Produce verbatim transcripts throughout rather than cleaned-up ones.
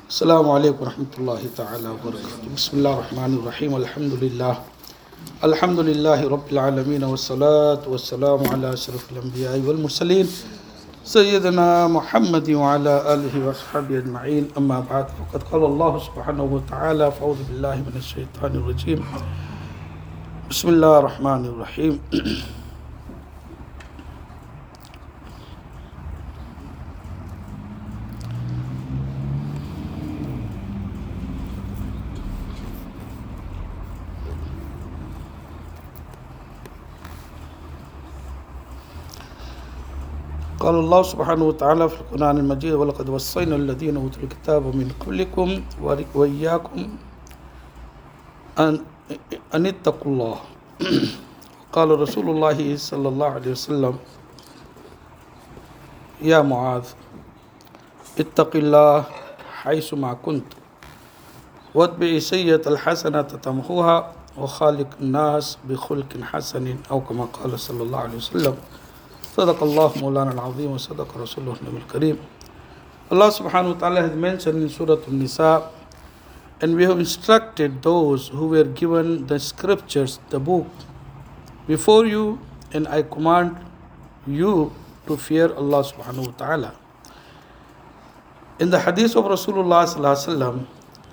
السلام عليكم ورحمة الله تعالى وبركاته. بسم الله الرحمن الرحيم. الحمد لله الحمد لله رب العالمين، والصلاة والسلام على أشرف الأنبياء والمرسلين سيدنا محمد وعلى آله وأصحابه أجمعين. أما بعد، فقد قال الله سبحانه وتعالى: فأعوذ بالله من الشيطان الرجيم. بسم الله الرحمن الرحيم. قال الله سبحانه وتعالى في القرآن المجيد: ولقد وصينا الذين أوتوا الكتاب من قبلكم وإياكم أن أن اتقوا الله. قال رسول الله صلى الله عليه وسلم: يا معاذ اتق الله حيثما كنت واتبع السيئة الحسنة تمحوها وخالق الناس بخلق حسن، أو كما قال صلى الله عليه وسلم. صدق الله مولانا العظيم وصدق رسوله النبي الكريم. Allah subhanahu wa ta'ala has mentioned in Surah An-Nisa, and we have instructed those who were given the scriptures, the book, before you, and I command you to fear Allah subhanahu wa ta'ala. In the hadith of Rasulullah sallallahu alaihi wasallam,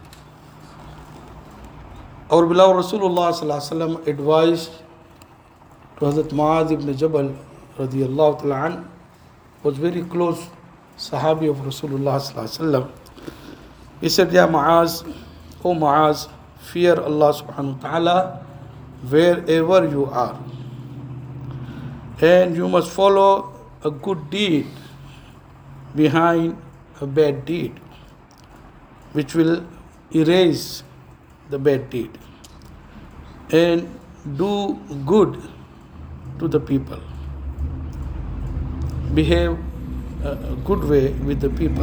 our beloved Rasulullah sallallahu alaihi wasallam advised to Hazrat Muaz ibn Jabal radiyallahu ta'ala an, was very close Sahabi of Rasulullah sallallahu alaihi wasallam. He said, Ya Muaz, O Muaz, fear Allah subhanahu wa ta'ala wherever you are, and you must follow a good deed behind a bad deed, which will erase the bad deed, and do good to the people. Behave a good way with the people.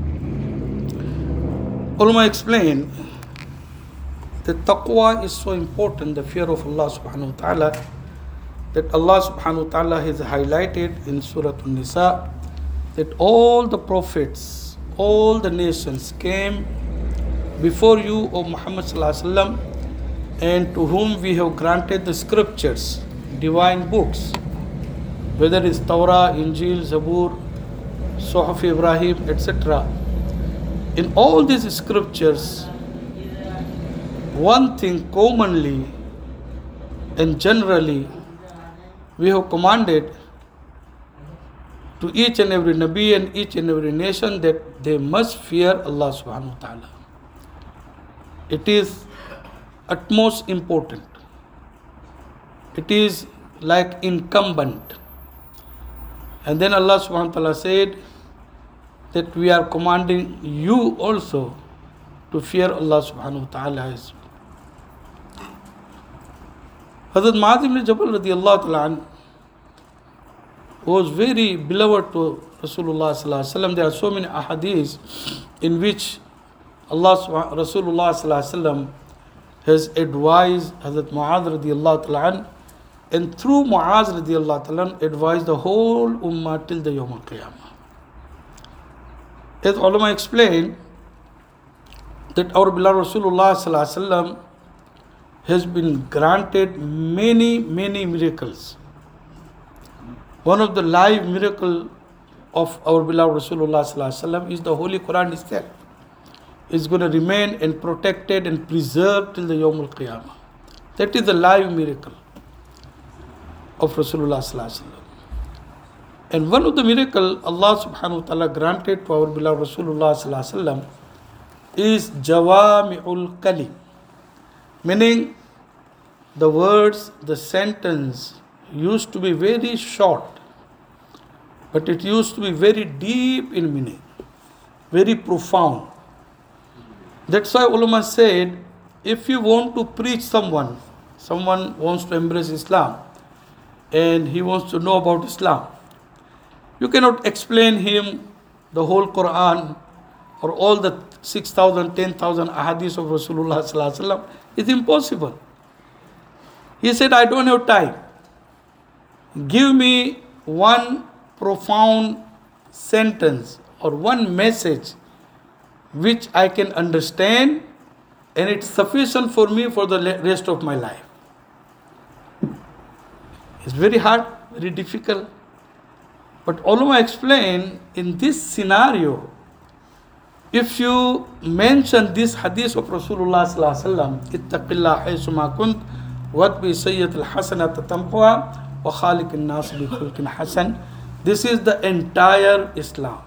Ulama explain that taqwa is so important, the fear of Allah subhanahu wa ta'ala, that Allah subhanahu wa ta'ala has highlighted in Surah An-Nisa that all the prophets, all the nations came before you, O Muhammad sallallahu alaihi wasallam, and to whom we have granted the scriptures, divine books, whether it's Torah, Injil, Zabur, Suhuf Ibrahim, et cetera. In all these scriptures, one thing commonly and generally we have commanded to each and every Nabi and each and every nation that they must fear Allah subhanahu wa ta'ala. It is utmost important. It is like incumbent. And then Allah subhanahu wa ta'ala said that we are commanding you also to fear Allah subhanahu wa ta'ala. Hazrat Muaz ibn Jabal radiyallahu ta'ala an was very beloved to Rasulullah sallallahu alaihi wasallam. There are so many ahadith in which Allah Rasulullah sallallahu alaihi wasallam has advised Hazrat Muaz radiyallahu ta'ala an, and through Muaz radiyallahu ta'ala advised the whole ummah till the Yawm al-Qiyamah. As ulama explained that our beloved Rasulullah sallallahu alaihi wasallam has been granted many, many miracles. One of the live miracle of our beloved Rasulullah sallallahu alaihi wasallam is the Holy Quran itself. It's going to remain and protected and preserved till the Yawm al-Qiyamah. That is the live miracle of Rasulullah sallallahu alaihi wasallam. And one of the miracle Allah subhanahu wa ta'ala granted to our beloved Rasulullah sallallahu alaihi wasallam is Jawami'ul Kalim, meaning the words, the sentence used to be very short, but it used to be very deep in meaning, very profound. That's why ulama said, if you want to preach someone, someone wants to embrace Islam, and he wants to know about Islam, you cannot explain him the whole Quran or all the six thousand, ten thousand ahadith of Rasulullah sallallahu alaihi wasallam. It's impossible. He said, I don't have time. Give me one profound sentence or one message which I can understand, and it's sufficient for me for the le- rest of my life. It's very hard, very difficult. But ulama explain, in this scenario, if you mention this hadith of Rasulullah sallallahu alaihi wasallam, ittaqillah haysuma kunt, watbi sayyat al-hasanata tamhuha, wa khaliq an-nas bi khulqin hasan. This is the entire Islam.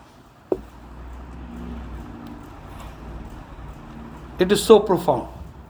It is so profound.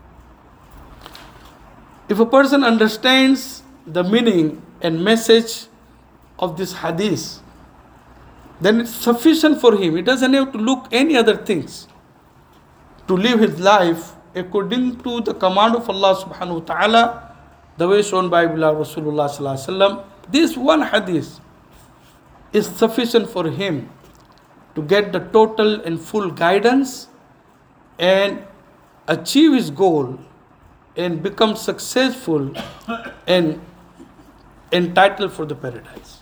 If a person understands the meaning and message of this hadith, then it's sufficient for him. He doesn't have to look any other things to live his life according to the command of Allah subhanahu wa ta'ala, the way shown by Rasulullah sallallahu alaihi wasallam. This one hadith is sufficient for him to get the total and full guidance and achieve his goal and become successful and entitled for the paradise.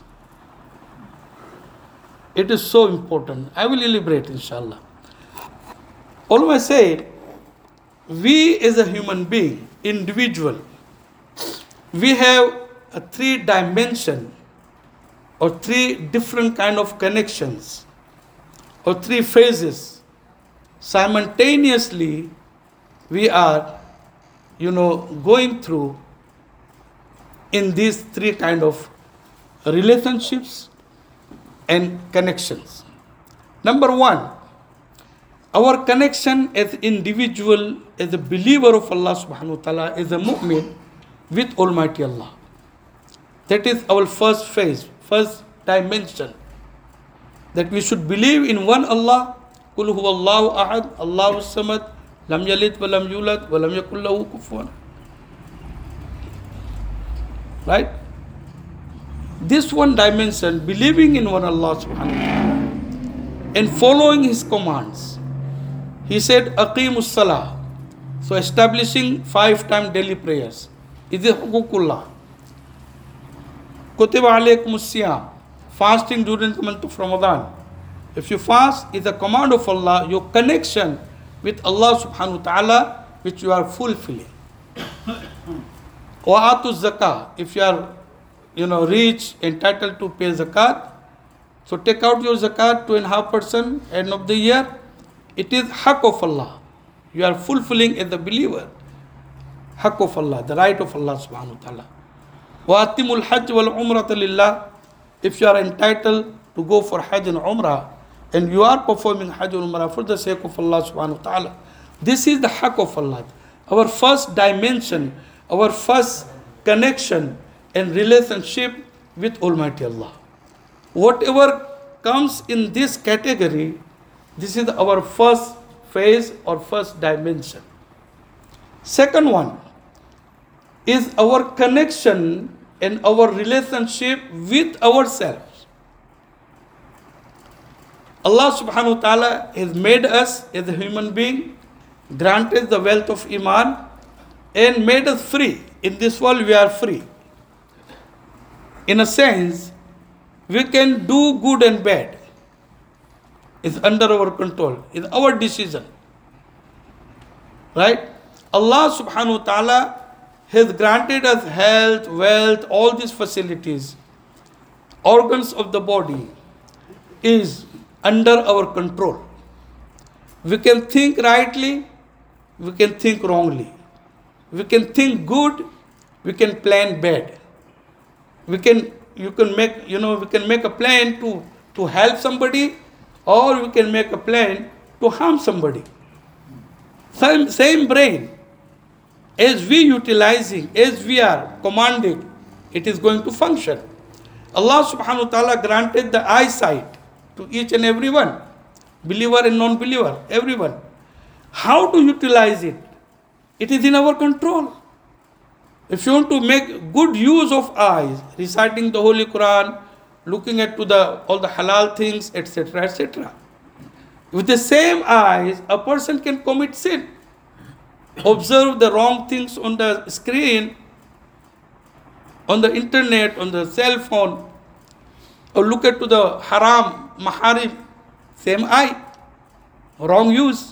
It is so important. I will elaborate, inshallah. Always say, we as a human being, individual, we have a three dimension or three different kind of connections or three phases. Simultaneously, we are, you know, going through in these three kind of relationships and connections. Number one, our connection as individual, as a believer of Allah subhanahu wa ta'ala, as a mu'min with Almighty Allah. That is our first phase, first dimension. That we should believe in one Allah, Qul huwa Allahu ahad, Allahu samad, lam yalid wa lam yulad wa lam yakul lahu kufuwan. Right? This one dimension, believing in one Allah subhanahu wa ta'ala and following His commands. He said, Aqimus Salah. So establishing five time daily prayers. Is it huququllah? Kutiba alaykumus siyam. Fasting during the month of Ramadan. If you fast, it's a command of Allah, your connection with Allah subhanahu wa ta'ala, which you are fulfilling. Wa atu zakah. If you are, you know, rich, entitled to pay zakat, so take out your zakat, two and a half percent end of the year. It is haqq of Allah. You are fulfilling as a believer. Haqq of Allah, the right of Allah subhanahu wa ta'ala. Wa atimul hajj wal umrata lillah. If you are entitled to go for hajj and umrah, and you are performing hajj and umrah for the sake of Allah subhanahu wa ta'ala, this is the haqq of Allah. Our first dimension, our first connection and relationship with Almighty Allah. Whatever comes in this category, this is our first phase or first dimension. Second one is our connection and our relationship with ourselves. Allah subhanahu wa ta'ala has made us as a human being, granted the wealth of Iman, and made us free. In this world we are free. In a sense, we can do good and bad. It's under our control. It's our decision. Right? Allah subhanahu wa ta'ala has granted us health, wealth, all these facilities. Organs of the body is under our control. We can think rightly, we can think wrongly. We can think good, we can plan bad. We can, you can make, you know, we can make a plan to, to help somebody, or we can make a plan to harm somebody. Same, same brain. As we utilizing, as we are commanding, it is going to function. Allah subhanahu wa ta'ala granted the eyesight to each and every one, believer and non-believer, everyone. How to utilize it? It is in our control. If you want to make good use of eyes, reciting the Holy Quran, looking at to the all the halal things, et cetera, et cetera. With the same eyes, a person can commit sin. Observe the wrong things on the screen, on the internet, on the cell phone, or look at to the haram, maharim, same eye. wrong use.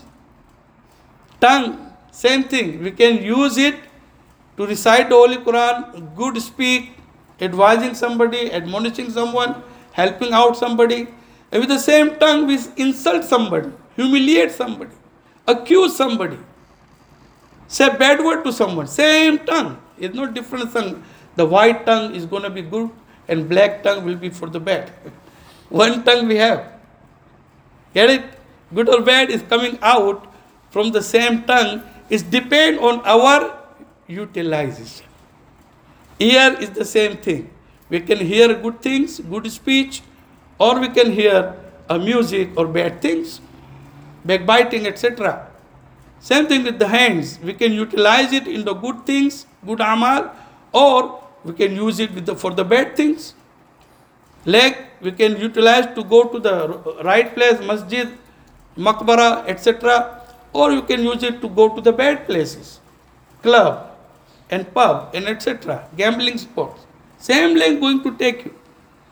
Tongue, same thing. We can use it to recite the Holy Quran, good speak, advising somebody, admonishing someone, helping out somebody. And with the same tongue, we insult somebody, humiliate somebody, accuse somebody, say bad word to someone. Same tongue. It's no different tongue. The white tongue is going to be good and black tongue will be for the bad. One tongue we have. Get it? Good or bad is coming out from the same tongue. It depends on our utilization. Ear is the same thing. We can hear good things, good speech, or we can hear a music or bad things, backbiting, et cetera. Same thing with the hands. We can utilize it in the good things, good amal, or we can use it with the, for the bad things. Leg, we can utilize to go to the right place, masjid, maqbara, et cetera. Or you can use it to go to the bad places, club and pub and et cetera. Gambling spots. Same leg going to take you.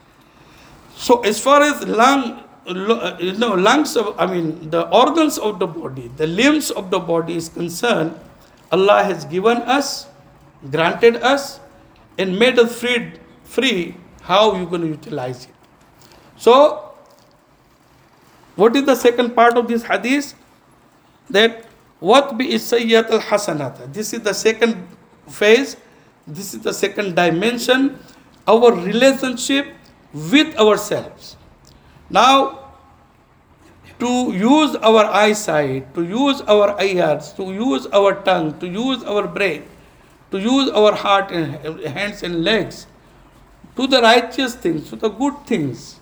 So as far as lung, you know, lungs of, I mean, the organs of the body, the limbs of the body is concerned, Allah has given us, granted us, and made us free, free how you're going to utilize it. So, what is the second part of this hadith? That what bi sayyat al hasanata. This is the second phase. This is the second dimension. Our relationship with ourselves. Now, to use our eyesight, to use our ears, to use our tongue, to use our brain, to use our heart and hands and legs, to the righteous things, to the good things.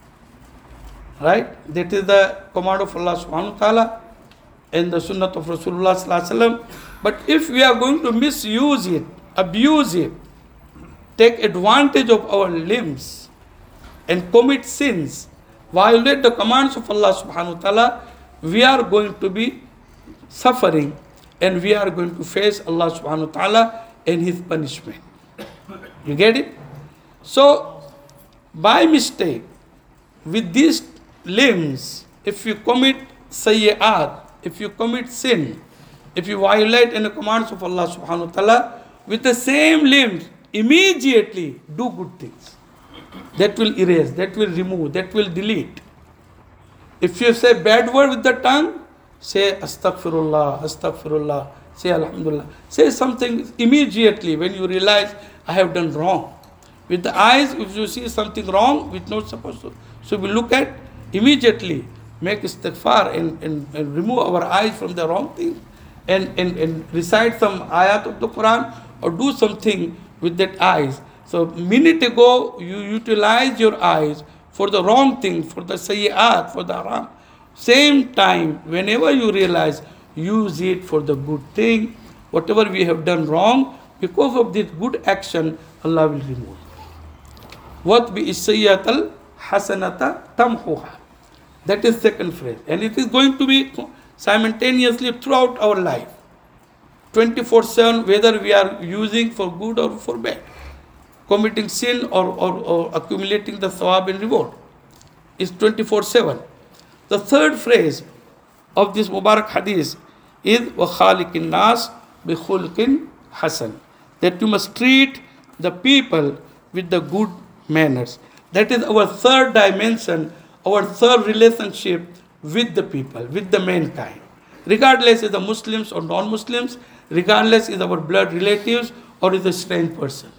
Right? That is the command of Allah subhanahu wa ta'ala and the sunnah of Rasulullah sallallahu alaihi wasallam. But if we are going to misuse it, abuse it, take advantage of our limbs and commit sins, violate the commands of Allah subhanahu wa ta'ala, we are going to be suffering and we are going to face Allah subhanahu wa ta'ala and His punishment. You get it? So, by mistake, with these limbs, if you commit sayyi'at, if you commit sin, if you violate any commands of Allah subhanahu wa ta'ala, with the same limbs, immediately do good things. That will erase, that will remove, that will delete. If you say bad word with the tongue, say astaghfirullah, astaghfirullah, say alhamdulillah. Say something immediately when you realize I have done wrong. With the eyes, if you see something wrong, which not supposed to, so we look at immediately, make istighfar and, and, and remove our eyes from the wrong thing and, and, and recite some ayat of the Quran or do something with that eyes. So minute ago, you utilize your eyes for the wrong thing, for the sayyi'at, for the haram. Same time, whenever you realize, use it for the good thing. Whatever we have done wrong, because of this good action, Allah will remove. What bi sayyatal hasanata tamhuha. That is second phrase. And it is going to be simultaneously throughout our life. twenty-four seven, whether we are using for good or for bad. Committing sin or, or, or accumulating the thawab and reward is twenty-four seven. The third phrase of this Mubarak hadith is وَخَالِقِ النَّاسِ بِخُلْقٍ حَسَنٍ. That you must treat the people with the good manners. That is our third dimension, our third relationship with the people, with the mankind. Regardless is the Muslims or non-Muslims, regardless is our blood relatives or is a strange person.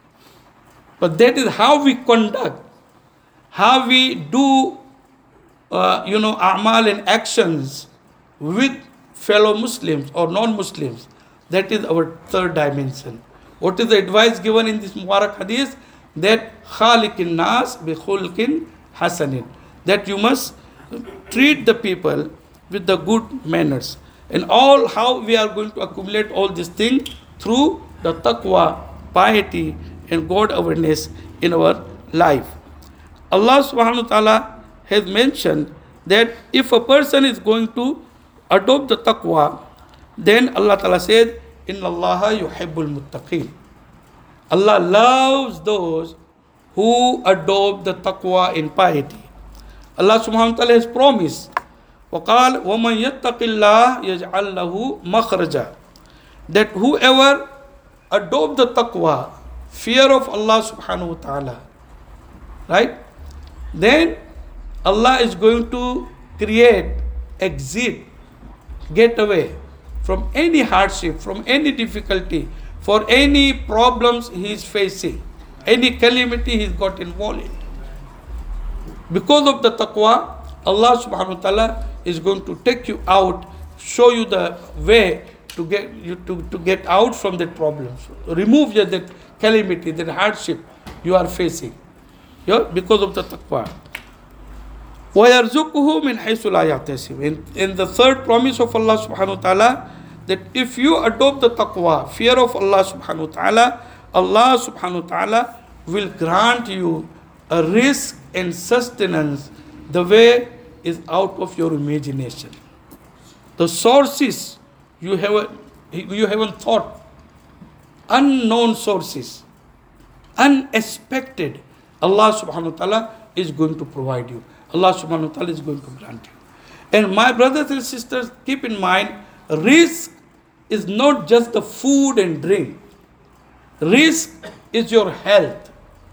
But that is how we conduct, how we do, uh, you know, a'mal and actions with fellow Muslims or non-Muslims. That is our third dimension. What is the advice given in this Mubarak hadith? That khaliqin nas bi khulqin hasanin. That you must treat the people with the good manners. And all how we are going to accumulate all these things through the taqwa, piety, and God awareness in our life. Allah subhanahu wa ta'ala has mentioned that if a person is going to adopt the taqwa, then Allah ta'ala said, Inna Allaha yuhibbul muttaqeen. Allah loves those who adopt the taqwa in piety. Allah subhanahu wa ta'ala has promised وَقَالَ وَمَنْ يَتَّقِ اللَّهِ يَجْعَلْ لَهُ مَخْرَجًا. That whoever adopt the taqwa, fear of Allah subhanahu wa ta'ala, right? Then Allah is going to create exit, get away from any hardship, from any difficulty, for any problems he is facing, any calamity he got involved in. Because of the taqwa, Allah subhanahu wa ta'ala is going to take you out, show you the way to get you to, to get out from that problem. So remove your, that calamity, that hardship you are facing. Yeah? Because of the taqwa. وَيَرْزُقُهُ مِنْ حَيْثُ لَا يَحْتَسِبُ. In, in the third promise of Allah subhanahu wa ta'ala, that if you adopt the taqwa, fear of Allah subhanahu wa ta'ala, Allah subhanahu wa ta'ala will grant you a risk and sustenance the way is out of your imagination. The sources you have you haven't thought, unknown sources, unexpected, Allah subhanahu wa ta'ala is going to provide you. Allah subhanahu wa ta'ala is going to grant you. And my brothers and sisters, keep in mind, risk is not just the food and drink. Risk is your health.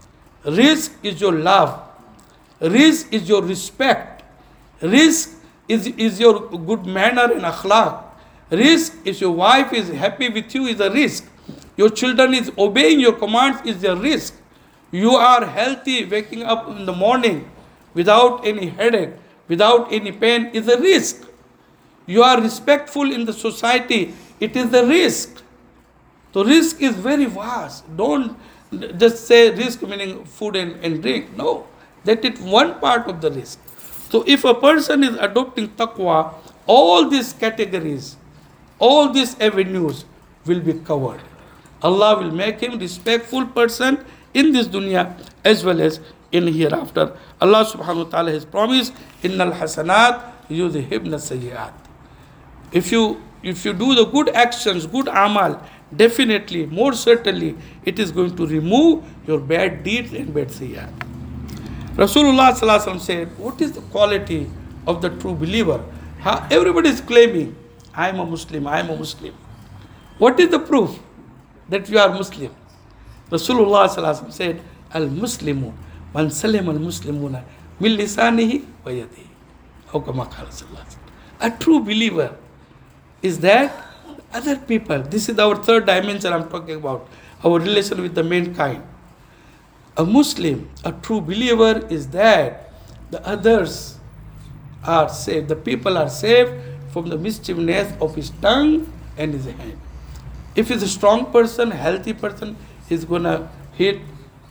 Risk is your love. Risk is your respect. Risk is, is your good manner and akhlaq. Risk is your wife is happy with you is a risk. Your children is obeying your commands is a risk. You are healthy, waking up in the morning without any headache, without any pain is a risk. You are respectful in the society, it is a risk. So risk is very vast. Don't just say risk meaning food and, and drink. No, that is one part of the risk. So if a person is adopting taqwa, all these categories, all these avenues will be covered. Allah will make him respectful person in this dunya as well as in hereafter. Allah subhanahu wa ta'ala has promised, Innal hasanat yudhibna sayyi'at. If you if you do the good actions, good amal, definitely, more certainly, it is going to remove your bad deeds and bad sayyi'at. Rasulullah sallallahu alaihi wasallam said, what is the quality of the true believer? How, everybody is claiming, I am a Muslim, I am a Muslim. What is the proof that you are Muslim? Rasulullah sallallahu alaihi wasallam said, Al-Muslimu man salim al-Muslimuna min lisanihi wa yadihi. How kama qala sallallahu alaihi wasallam. A true believer is that other people, this is our third dimension I'm talking about, our relation with the mankind. A Muslim, a true believer is that the others are saved, the people are saved from the mischievousness of his tongue and his hand. If he's a strong person, healthy person, he's gonna hit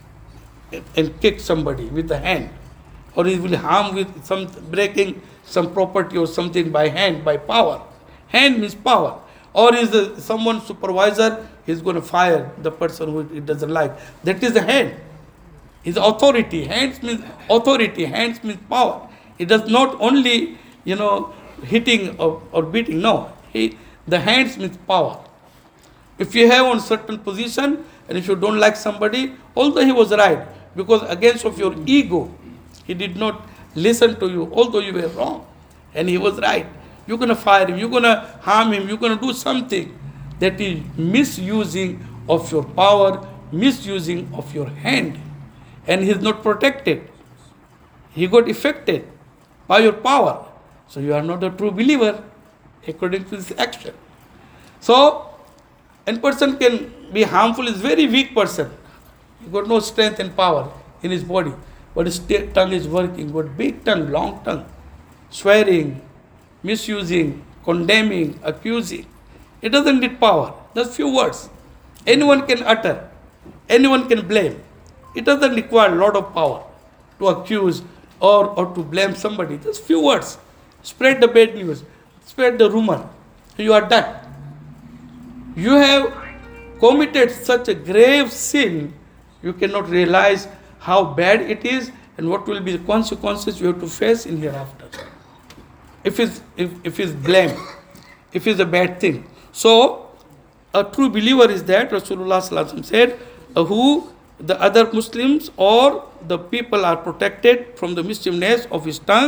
and kick somebody with the hand, or he will harm with some breaking some property or something by hand, by power. Hand means power. Or is the, someone supervisor, he's going to fire the person who he doesn't like. That is the hand. His authority. Hands means authority. Hands means power. It does not only, you know, hitting or, or beating. No. He, the hands means power. If you have on certain position and if you don't like somebody, although he was right, because against of your ego, he did not listen to you, although you were wrong. And he was right. You're going to fire him, you're going to harm him, you're going to do something that is misusing of your power, misusing of your hand. And he's not protected. He got affected by your power. So you are not a true believer according to this action. So, a person can be harmful, is very weak person. He got no strength and power in his body. But his tongue is working, got big tongue, long tongue, swearing, misusing, condemning, accusing. It doesn't need power. Just few words. Anyone can utter. Anyone can blame. It doesn't require a lot of power to accuse or, or to blame somebody. Just few words. Spread the bad news. Spread the rumor. You are done. You have committed such a grave sin, you cannot realize how bad it is and what will be the consequences you have to face in hereafter. If it's, if, if it's blame, if it's a bad thing. So, a true believer is that, Rasulullah sallallahu alaihi wasallam said, uh, who the other Muslims or the people are protected from the mischievousness of his tongue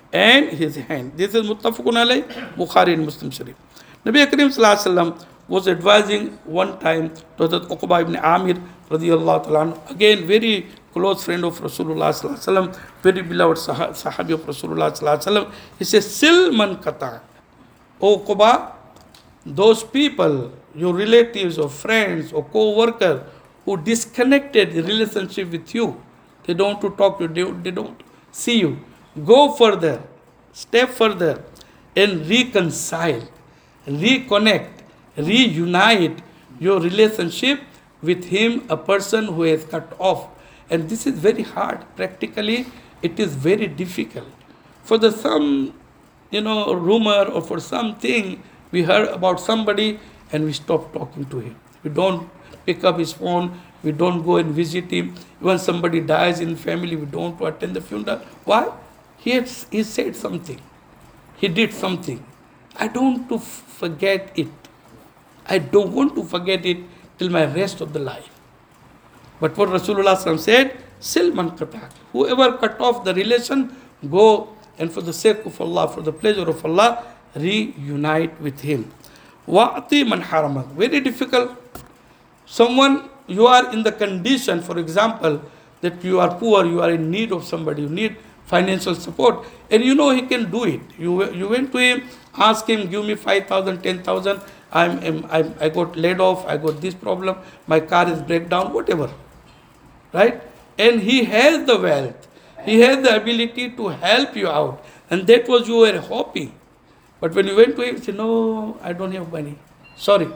and his hand. This is Muttafaqun alayh, Bukhari and Muslim Sharif. Nabi Karim sallallahu alaihi wasallam was advising one time to Hazrat Uqba ibn Amir radiyallahu ta'ala anhu, again very close friend of Rasulullah sallallahu alaihi wasallam, very beloved sah- sahabi of Rasulullah sallallahu alaihi wasallam. He says, Sil man qata. O Uqba, those people, your relatives or friends or co-workers who disconnected the relationship with you, they don't want to talk to you, they, they don't see you. Go further, step further and reconcile, reconnect, reunite your relationship with him, a person who has cut off. And this is very hard. Practically, it is very difficult. For the some, you know, rumor or for something, we heard about somebody and we stop talking to him. We don't pick up his phone. We don't go and visit him. When somebody dies in family, we don't attend the funeral. Why? He, had, he said something. He did something. I don't want to forget it. I don't want to forget it till my rest of the life. But what Rasulullah said, Sil man qatak. Whoever cut off the relation, go and for the sake of Allah, for the pleasure of Allah, reunite with him. Wa'ati man haramak. Very difficult. Someone, you are in the condition, for example, that you are poor, you are in need of somebody, you need financial support, and you know he can do it. You, you went to him, ask him, give me five thousand, ten thousand, I'm, I'm, I'm, I got laid off, I got this problem, my car is breakdown, whatever. Right? And he has the wealth, he has the ability to help you out, and that was you were hoping. But when you went to him, he said, no, I don't have money, sorry.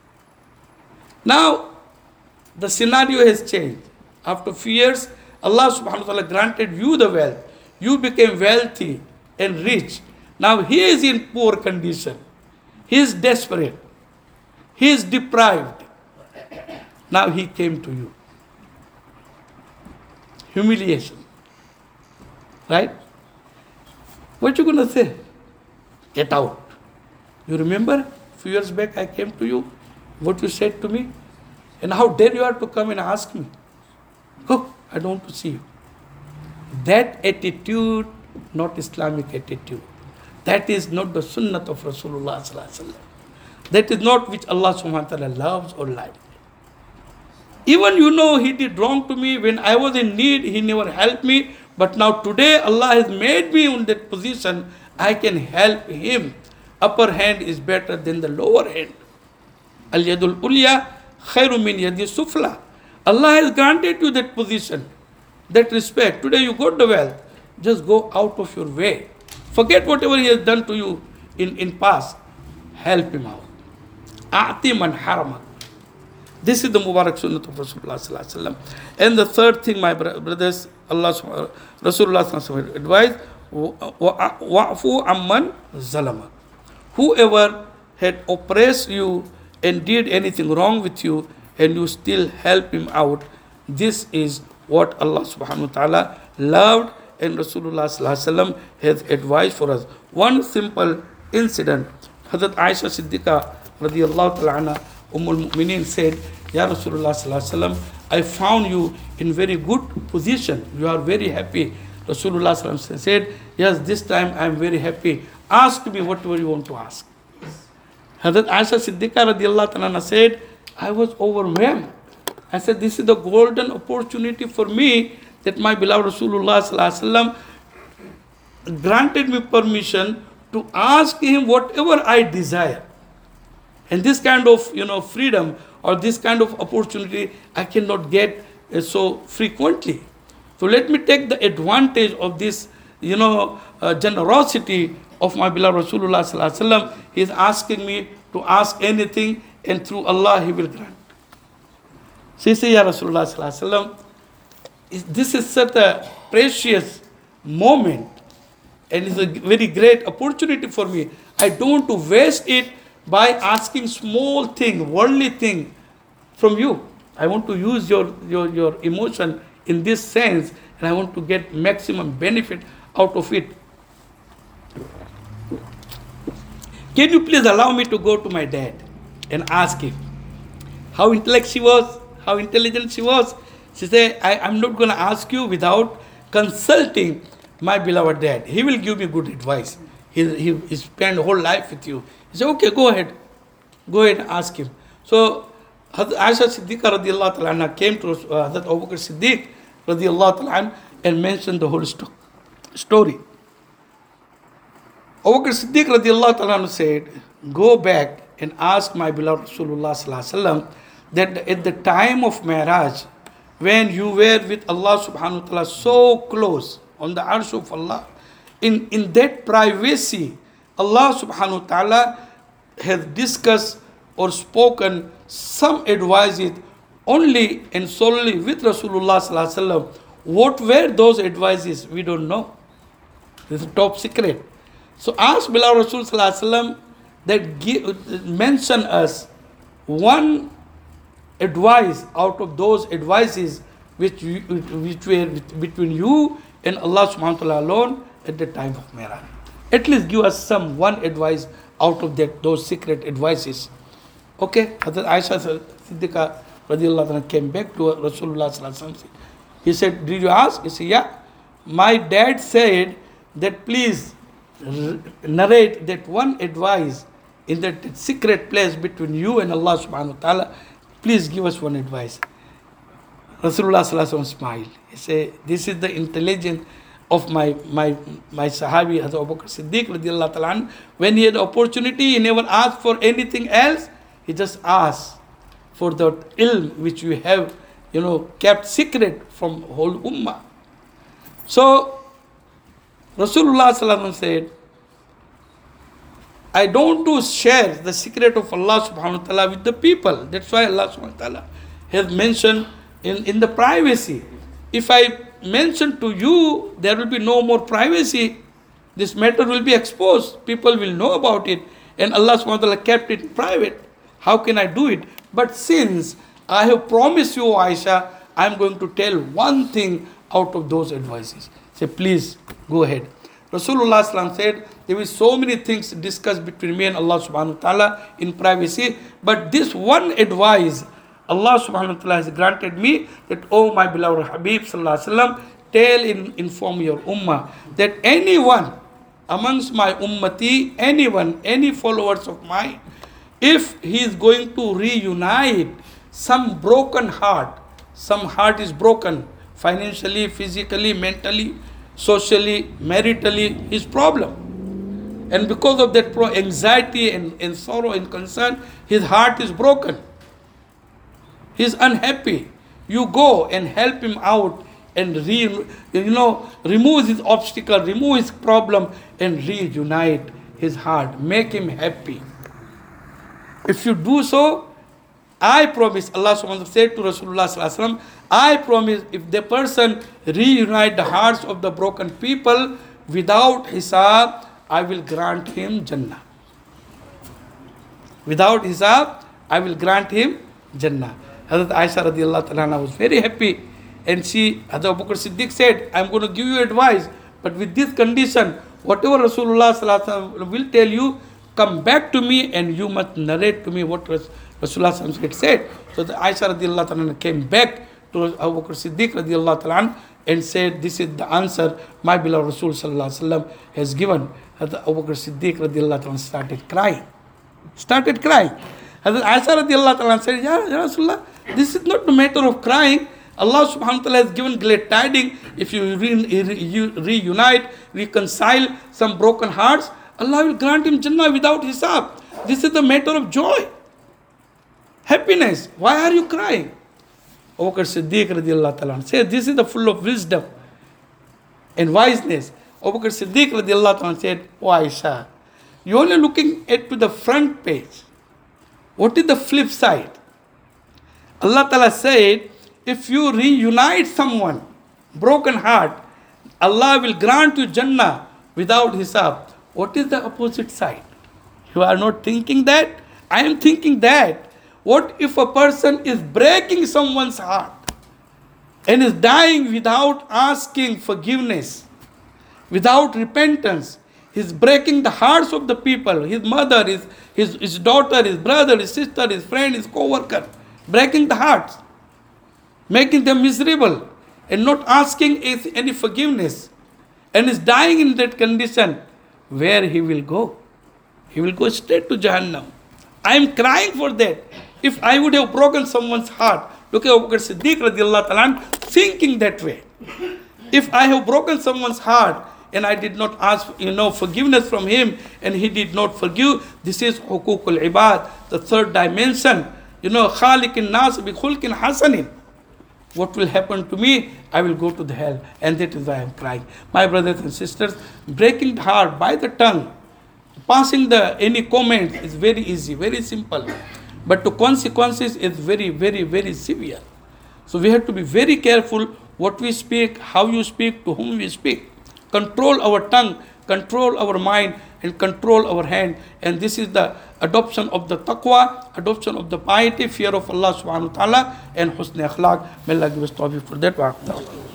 Now, the scenario has changed. After a few years, Allah subhanahu wa ta'ala granted you the wealth. You became wealthy and rich. Now he is in poor condition. He is desperate. He is deprived. Now he came to you. Humiliation. Right? What you going to say? Get out. You remember a few years back I came to you, what you said to me? And how dare you are to come and ask me? Oh, I don't want to see you. That attitude, not Islamic attitude. That is not the sunnah of Rasulullah sallallahu alaihi wasallam. That is not which Allah subhanahu wa ta'ala loves or likes. Even you know he did wrong to me. When I was in need, he never helped me. But now today Allah has made me in that position. I can help him. Upper hand is better than the lower hand. Al-yadul ulya khairu min yadi sufla. Allah has granted you that position, that respect. Today you got the wealth. Just go out of your way. Forget whatever he has done to you in, in past. Help him out. A'ti man haramak. This is the Mubarak Sunnah of Rasulullah sallallahu alaihi wasallam. And the third thing, my brothers, Allah Rasulullah sallallahu advised, wa'fu amman zalama. Whoever had oppressed you and did anything wrong with you, and you still help him out, this is what Allah subhanahu wa ta'ala loved, and Rasulullah sallallahu alaihi wasallam has advised for us. One simple incident, Hazrat Aisha Siddiqa radiyallahu ta'ala anha, Ummul Mu'mineen said, Ya Rasulullah sallallahu alaihi wasallam, I found you in very good position. You are very happy. Rasulullah sallallahu alaihi wasallam said, yes, this time I am very happy. Ask me whatever you want to ask. Hazrat Aisha Siddiqa radiyallahu ta'ala anha said, I was overwhelmed. I said, this is the golden opportunity for me that my beloved Rasulullah sallallahu alaihi wasallam granted me permission to ask him whatever I desire. And this kind of, you know, freedom or this kind of opportunity I cannot get uh, so frequently. So let me take the advantage of this, you know, uh, generosity of my beloved Rasulullah sallallahu alaihi wasallam. He is asking me to ask anything, and through Allah he will grant. She said, Ya Rasulullah sallallahu alaihi wasallam, this is such a precious moment, and it's a very great opportunity for me. I don't want to waste it by asking small thing, worldly thing from you. I want to use your, your, your emotion in this sense, and I want to get maximum benefit out of it. Can you please allow me to go to my dad and ask him how intelligent she was, how intelligent she was? She said, I, I'm not going to ask you without consulting my beloved dad. He will give me good advice. He, he, he spent whole life with you. He said, okay, go ahead. Go ahead and ask him. So, Hazrat Aisha Siddiqa radiallahu ta'ala anha came to uh, Hazrat Abu Bakr Siddiq radiallahu ta'ala anha and mentioned the whole sto- story. Abu Bakr Siddiq radiallahu ta'ala anha said, go back and ask my beloved Rasulullah sallallahu alaihi wasallam that at the time of Mi'raj, when you were with Allah subhanahu wa ta'ala so close on the arsh of Allah, in, in that privacy, Allah subhanahu wa ta'ala has discussed or spoken some advices only and solely with Rasulullah sallallahu alaihi wasallam. What were those advices? We don't know. This is top secret. So ask beloved Rasul sallallahu alaihi wasallam that give, mention us one advice out of those advices which, which were between you and Allah subhanahu wa ta'ala alone at the time of Mi'raj. At least give us some one advice out of that those secret advices. Okay, Hazrat Aisha Siddiqa radiallahu anha came back to Rasulullah sallallahu alaihi wasallam. He said, did you ask? He said, yeah. My dad said that please narrate that one advice in that secret place between you and Allah subhanahu wa ta'ala. Please give us one advice. Rasulullah sallallahu alaihi wasallam smiled. He said, this is the intelligence of my my my Sahabi Hazrat Abu Bakr Siddiq radiallahu ta'ala anhu. When he had opportunity, he never asked for anything else. He just asked for the ilm which we have, you know, kept secret from whole ummah. So Rasulullah sallallahu alaihi wasallam said, I don't do share the secret of Allah subhanahu wa ta'ala with the people. That's why Allah subhanahu wa ta'ala has mentioned in, in the privacy. If I mention to you, there will be no more privacy. This matter will be exposed. People will know about it. And Allah subhanahu wa ta'ala kept it private. How can I do it? But since I have promised you, Aisha, I am going to tell one thing out of those advices. Say, please, go ahead. Rasulullah sallallahu alaihi wasallam said, there will be so many things discussed between me and Allah subhanahu wa ta'ala in privacy. But this one advice, Allah subhanahu wa ta'ala has granted me that, oh my beloved Habib sallallahu alaihi wasallam, tell in inform your ummah that anyone amongst my ummati, anyone, any followers of mine, if he is going to reunite some broken heart, some heart is broken financially, physically, mentally, socially, maritally, his problem. And because of that anxiety and, and sorrow and concern, his heart is broken. He is unhappy. You go and help him out and re, you know, remove his obstacle, remove his problem and reunite his heart. Make him happy. If you do so, I promise, Allah subhanahu wa ta'ala said to Rasulullah sallallahu alaihi wasallam, I promise if the person reunite the hearts of the broken people without hisab, I will grant him Jannah. Without hisab, I will grant him Jannah. Hazrat Aisha radiallahu ta'ala was very happy. And she, Hazrat Abu Bakr Siddiq said, I am going to give you advice, but with this condition, whatever Rasulullah sallallahu alaihi wasallam will tell you, come back to me and you must narrate to me what Rasulullah sallallahu alaihi wasallam had said. So the Aisha radiallahu ta'ala came back to Abu Bakr Siddiq radiallahu ta'ala and said, this is the answer my beloved Rasul sallallahu alaihi wasallam has given. Hazrat Abu Bakr Siddiq radiallahu ta'ala started crying. Started crying. Hazrat Aisha radiallahu ta'ala said, Ya, Ya Rasulullah, this is not the matter of crying. Allah subhanahu wa ta'ala has given glad tidings. If you, re, re, you reunite, reconcile some broken hearts, Allah will grant him Jannah without hisab. This is the matter of joy. Happiness. Why are you crying? Abu Bakr Siddiq radiallahu ta'ala said, this is the full of wisdom and wiseness. Abu Bakr Siddiq radiallahu ta'ala said, oh Aisha, you're only looking at to the front page. What is the flip side? Allah ta'ala said, if you reunite someone, broken heart, Allah will grant you Jannah without hisab. What is the opposite side? You are not thinking that? I am thinking that. What if a person is breaking someone's heart and is dying without asking forgiveness, without repentance? He's breaking the hearts of the people, his mother, his, his, his daughter, his brother, his sister, his friend, his co-worker. Breaking the hearts, making them miserable and not asking any forgiveness and is dying in that condition, where he will go? He will go straight to Jahannam. I am crying for that. If I would have broken someone's heart, look at Abu Bakr Siddiq radiallahu ta'ala thinking that way. If I have broken someone's heart and I did not ask, you know, forgiveness from him and he did not forgive, this is hukukul ibad, the third dimension. You know, khaliqin nas bi khulqin hasanin. What will happen to me? I will go to the hell, and that is why I am crying. My brothers and sisters, breaking the heart by the tongue, passing the any comment is very easy, very simple. But the consequences is very, very, very severe. So we have to be very careful what we speak, how you speak, to whom we speak. Control our tongue, control our mind, and control our hand. And this is the adoption of the taqwa, adoption of the piety, fear of Allah subhanahu wa ta'ala, and husn akhlaq. May Allah give us tawfiq for that.